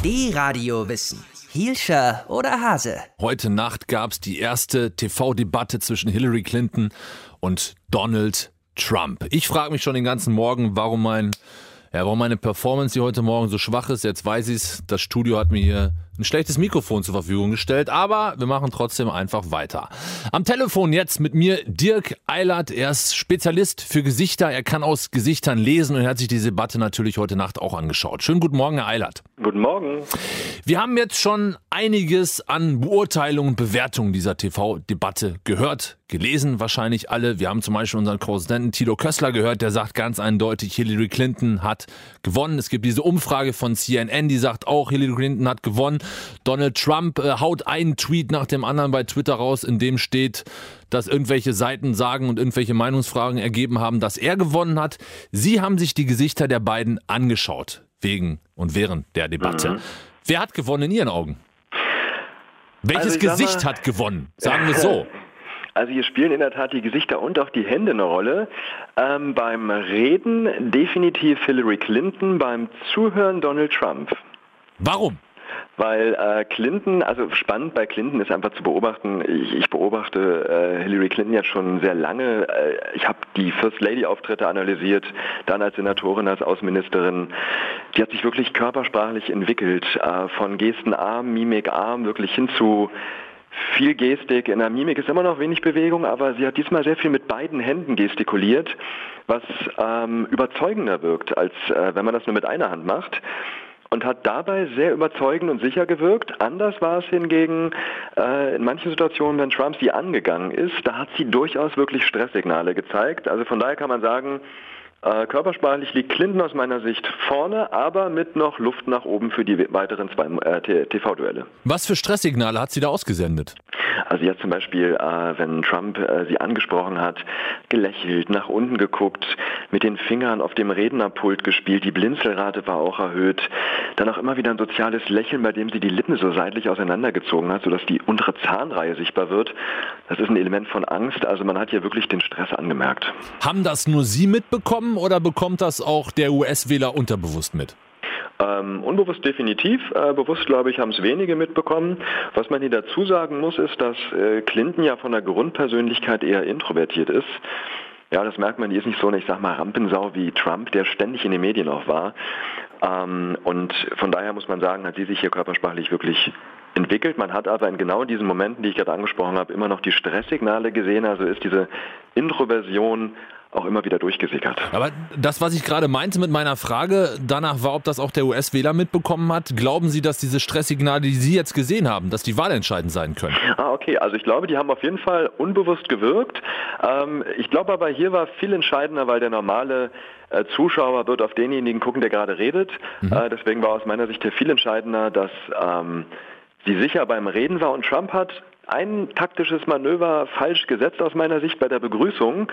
D-Radio Wissen. Hielscher oder Hase? Heute Nacht gab es die erste TV-Debatte zwischen Hillary Clinton und Donald Trump. Ich frage mich schon den ganzen Morgen, warum meine Performance hier heute Morgen so schwach ist. Jetzt weiß ich's. Das Studio hat mir hier ein schlechtes Mikrofon zur Verfügung gestellt, aber wir machen trotzdem einfach weiter. Am Telefon jetzt mit mir Dirk Eilert. Er ist Spezialist für Gesichter. Er kann aus Gesichtern lesen und er hat sich diese Debatte natürlich heute Nacht auch angeschaut. Schönen guten Morgen, Herr Eilert. Guten Morgen. Wir haben jetzt schon einiges an Beurteilungen und Bewertungen dieser TV-Debatte gehört, gelesen wahrscheinlich alle. Wir haben zum Beispiel unseren Korrespondenten Thilo Kössler gehört, der sagt ganz eindeutig, Hillary Clinton hat gewonnen. Es gibt diese Umfrage von CNN, die sagt auch, Hillary Clinton hat gewonnen. Donald Trump haut einen Tweet nach dem anderen bei Twitter raus, in dem steht, dass irgendwelche Seiten sagen und irgendwelche Meinungsfragen ergeben haben, dass er gewonnen hat. Sie haben sich die Gesichter der beiden angeschaut, wegen und während der Debatte. Wer hat gewonnen in Ihren Augen? Welches Gesicht hat gewonnen? Sagen wir so. Also hier spielen in der Tat die Gesichter und auch die Hände eine Rolle. Beim Reden definitiv Hillary Clinton, beim Zuhören Donald Trump. Warum? Weil Clinton, also spannend bei Clinton ist einfach zu beobachten, ich beobachte Hillary Clinton jetzt schon sehr lange. Ich habe die First Lady Auftritte analysiert, dann als Senatorin, als Außenministerin. Die hat sich wirklich körpersprachlich entwickelt, von Gestenarm, Mimikarm wirklich hin zu viel Gestik. In der Mimik ist immer noch wenig Bewegung, aber sie hat diesmal sehr viel mit beiden Händen gestikuliert, was überzeugender wirkt, als wenn man das nur mit einer Hand macht. Und hat dabei sehr überzeugend und sicher gewirkt. Anders war es hingegen in manchen Situationen, wenn Trump sie angegangen ist, da hat sie durchaus wirklich Stresssignale gezeigt. Also von daher kann man sagen, körpersprachlich liegt Clinton aus meiner Sicht vorne, aber mit noch Luft nach oben für die weiteren zwei TV-Duelle. Was für Stresssignale hat sie da ausgesendet? Also jetzt zum Beispiel, wenn Trump sie angesprochen hat, gelächelt, nach unten geguckt, mit den Fingern auf dem Rednerpult gespielt, die Blinzelrate war auch erhöht. Dann auch immer wieder ein soziales Lächeln, bei dem sie die Lippen so seitlich auseinandergezogen hat, sodass die untere Zahnreihe sichtbar wird. Das ist ein Element von Angst, also man hat hier wirklich den Stress angemerkt. Haben das nur Sie mitbekommen oder bekommt das auch der US-Wähler unterbewusst mit? Unbewusst definitiv, bewusst glaube ich haben es wenige mitbekommen. Was man hier dazu sagen muss, ist, dass Clinton ja von der Grundpersönlichkeit eher introvertiert ist. Ja, das merkt man, die ist nicht so eine, ich sag mal, Rampensau wie Trump, der ständig in den Medien auch war. Und von daher muss man sagen, hat sie sich hier körpersprachlich wirklich entwickelt. Man hat aber in genau diesen Momenten, die ich gerade angesprochen habe, immer noch die Stresssignale gesehen. Also ist diese Introversion auch immer wieder durchgesickert. Aber das, was ich gerade meinte mit meiner Frage, danach war, ob das auch der US-Wähler mitbekommen hat. Glauben Sie, dass diese Stresssignale, die Sie jetzt gesehen haben, dass die wahlentscheidend sein können? Okay. Also ich glaube, die haben auf jeden Fall unbewusst gewirkt. Ich glaube aber, hier war viel entscheidender, weil der normale Zuschauer wird auf denjenigen gucken, der gerade redet. Deswegen war aus meiner Sicht hier viel entscheidender, dass sie sicher beim Reden war und Trump hat ein taktisches Manöver falsch gesetzt aus meiner Sicht bei der Begrüßung.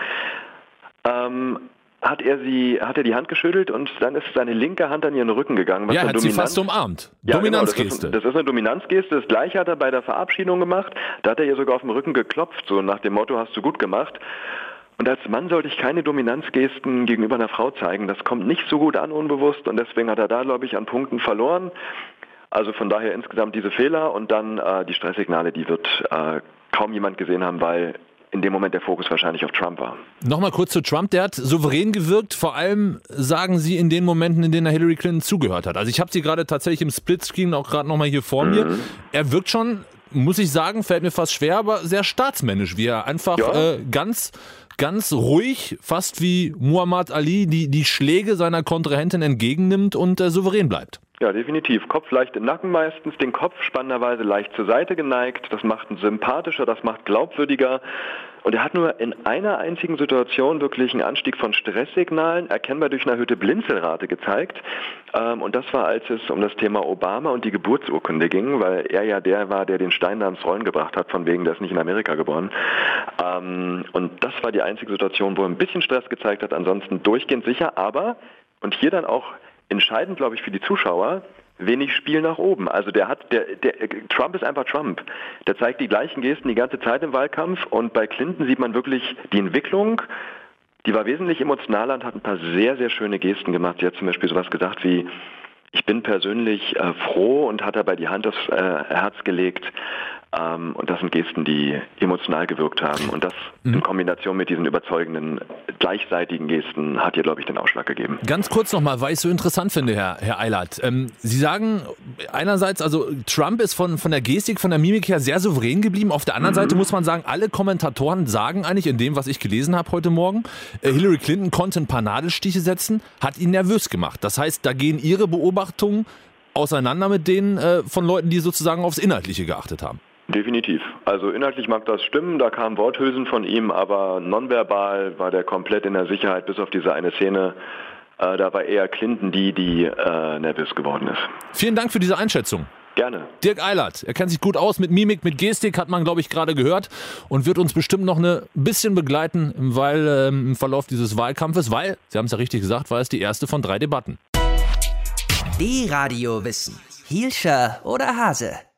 Hat er die Hand geschüttelt und dann ist seine linke Hand an ihren Rücken gegangen. Ja, hat sie fast umarmt. Ja, Dominanzgeste. Genau, das ist eine Dominanzgeste. Das gleiche hat er bei der Verabschiedung gemacht. Da hat er ihr sogar auf den Rücken geklopft, so nach dem Motto, hast du gut gemacht. Und als Mann sollte ich keine Dominanzgesten gegenüber einer Frau zeigen. Das kommt nicht so gut an, unbewusst. Und deswegen hat er da, glaube ich, an Punkten verloren. Also von daher insgesamt diese Fehler und dann die Stresssignale, die wird kaum jemand gesehen haben, weil in dem Moment der Fokus wahrscheinlich auf Trump war. Nochmal kurz zu Trump, der hat souverän gewirkt, vor allem sagen Sie in den Momenten, in denen er Hillary Clinton zugehört hat. Also ich habe sie gerade tatsächlich im Splitscreen auch gerade nochmal hier vor mir. Er wirkt schon, muss ich sagen, fällt mir fast schwer, aber sehr staatsmännisch, wie er einfach ganz ruhig, fast wie Muhammad Ali, die Schläge seiner Kontrahentin entgegennimmt und souverän bleibt. Ja, definitiv. Kopf leicht im Nacken meistens, den Kopf spannenderweise leicht zur Seite geneigt. Das macht ihn sympathischer, das macht glaubwürdiger. Und er hat nur in einer einzigen Situation wirklich einen Anstieg von Stresssignalen, erkennbar durch eine erhöhte Blinzelrate gezeigt. Und das war, als es um das Thema Obama und die Geburtsurkunde ging, weil er ja der war, der den Stein da ins Rollen gebracht hat, von wegen, der ist nicht in Amerika geboren. Und das war die einzige Situation, wo er ein bisschen Stress gezeigt hat, ansonsten durchgehend sicher, aber, und hier dann auch entscheidend, glaube ich, für die Zuschauer, wenig Spiel nach oben. Also Trump ist einfach Trump. Der zeigt die gleichen Gesten die ganze Zeit im Wahlkampf und bei Clinton sieht man wirklich die Entwicklung, die war wesentlich emotionaler und hat ein paar sehr, sehr schöne Gesten gemacht. Sie hat zum Beispiel sowas gesagt wie, Ich bin persönlich froh und hat dabei die Hand aufs Herz gelegt. Und das sind Gesten, die emotional gewirkt haben. Und das in Kombination mit diesen überzeugenden, gleichseitigen Gesten hat hier, glaube ich, den Ausschlag gegeben. Ganz kurz nochmal, weil ich es so interessant finde, Herr Eilert. Sie sagen einerseits, also Trump ist von der Gestik, von der Mimik her sehr souverän geblieben. Auf der anderen Seite muss man sagen, alle Kommentatoren sagen eigentlich, in dem, was ich gelesen habe heute Morgen, Hillary Clinton konnte ein paar Nadelstiche setzen, hat ihn nervös gemacht. Das heißt, da gehen Ihre Beobachtungen auseinander mit denen von Leuten, die sozusagen aufs Inhaltliche geachtet haben. Definitiv. Also inhaltlich mag das stimmen, da kamen Worthülsen von ihm, aber nonverbal war der komplett in der Sicherheit, bis auf diese eine Szene. Da war eher Clinton die nervös geworden ist. Vielen Dank für diese Einschätzung. Gerne. Dirk Eilert, er kennt sich gut aus mit Mimik, mit Gestik, hat man, glaube ich, gerade gehört und wird uns bestimmt noch ein bisschen begleiten im Verlauf dieses Wahlkampfes, weil, Sie haben es ja richtig gesagt, war es die erste von 3 Debatten. Die Radio Wissen. Hielscher oder Hase?